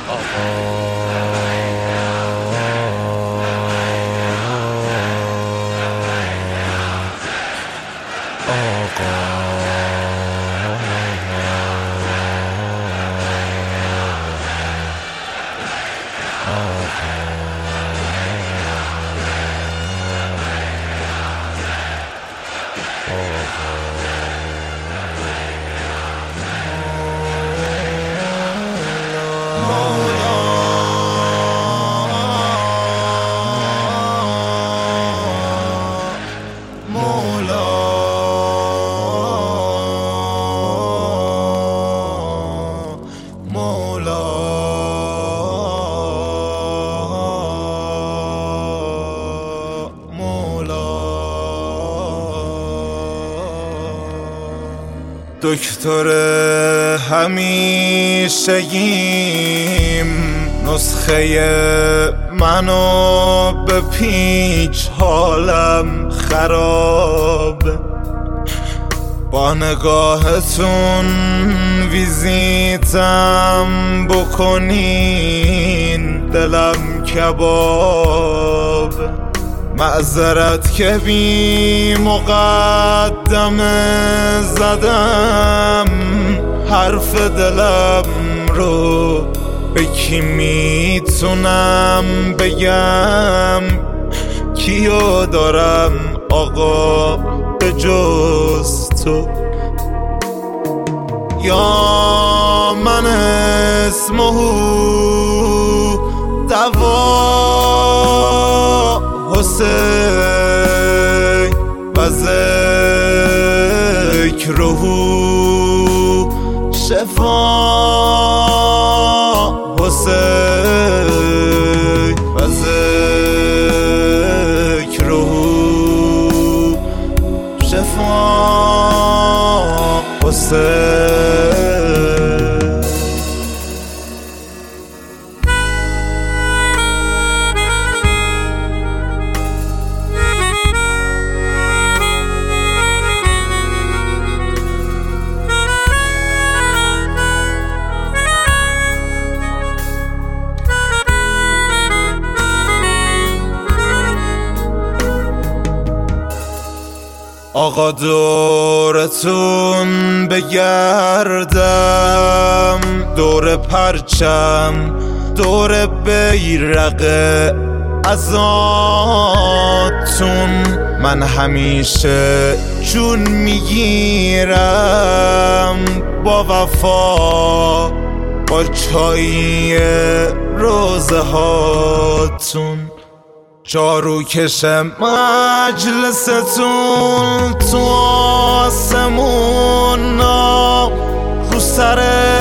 دکتر همیشگیم نسخه منو به پیچ، حالم خراب. با نگاهتون ویزیتم بکنین، دلم کباب. معذرت که بی مقدمه زدم حرف دلم رو، به کی میتونم بگم؟ کیو دارم آقا به جز تو؟ یا من اسمه دوا حسین و ذکره شفا حسین و ذکره شفا حسین. آقا دورتون بگردم، دور پرچم، دور بیرق ازاتون. من همیشه جون میگیرم با وفا، با چایی روزه هاتون. جارو کشم مجلستون تو آسمون، رو سر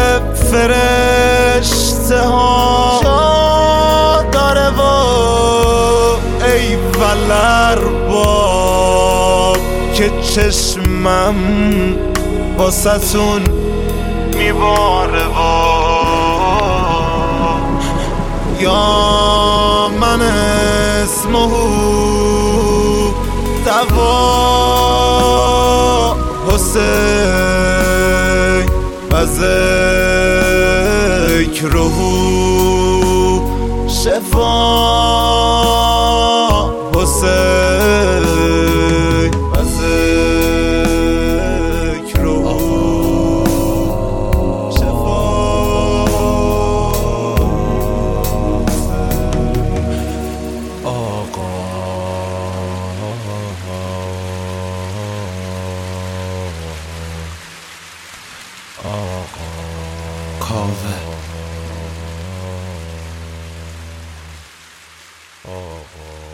فرشته ها جا داره و ای ولرباب که چشمم واسه‌تون میباره. و یا من اسمه دوا حسین و ذکره شفا حسین و ذکره شفا. کاوه